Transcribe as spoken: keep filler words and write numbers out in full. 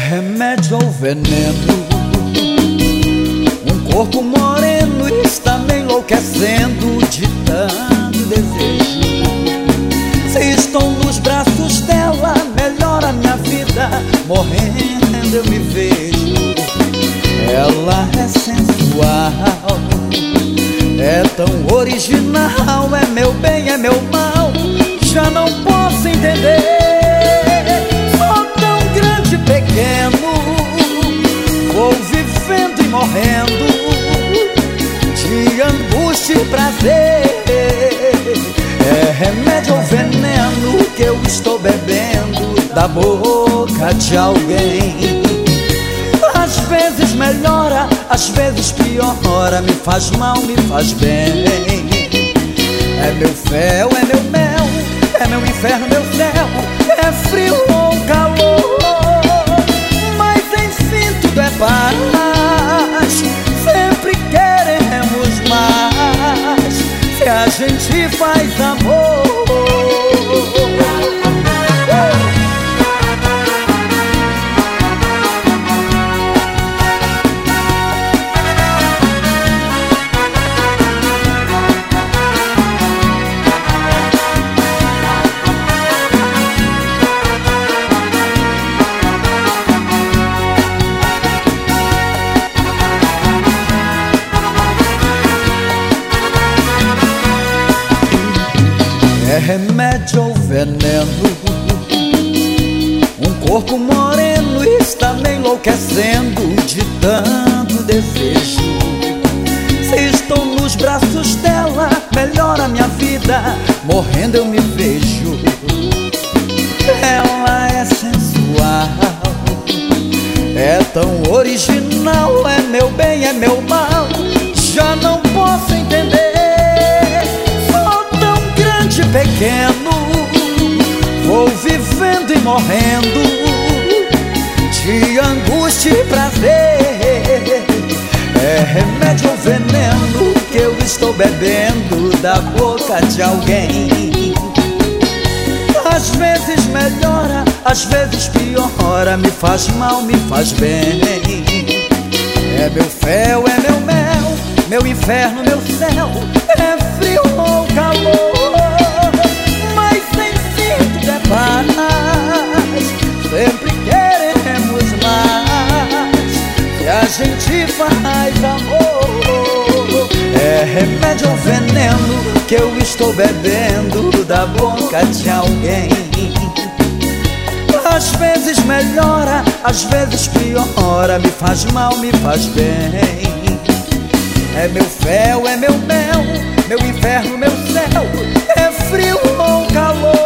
remédio ou veneno? Um corpo moreno está me enlouquecendo de tanto desejo. Se estou nos braços dela, melhora minha vida. Morrendo eu me vejo. Ela é sensual, é tão original. É meu bem, é meu mal, já não posso entender. Sou tão grande e pequeno, vou vivendo e morrendo de angústia e prazer. É remédio ou veneno que eu estou bebendo da boca de alguém. Às vezes melhora, às vezes piora, me faz mal, me faz bem. É meu fel, é meu mel, é meu inferno, meu céu, é frio ou calor, mas enfim tudo é paz. Sempre queremos mais se a gente faz amor. É remédio ou veneno? Um corpo moreno está me enlouquecendo de tanto desejo. Se estou nos braços dela, melhora minha vida. Morrendo eu me vejo. Ela é sensual, é tão original. É meu bem, é meu mal, já não posso entender. Pequeno, vou vivendo e morrendo de angústia e prazer. É remédio ou veneno que eu estou bebendo da boca de alguém. Às vezes melhora, às vezes piora, me faz mal, me faz bem. É meu fel, é meu mel, meu inferno, meu céu, é frio ou calor, sempre queremos mais se a gente faz amor. É remédio ou veneno que eu estou bebendo da boca de alguém. Às vezes melhora, às vezes piora, me faz mal, me faz bem. É meu fel, é meu mel, meu inferno, meu céu, é frio ou calor,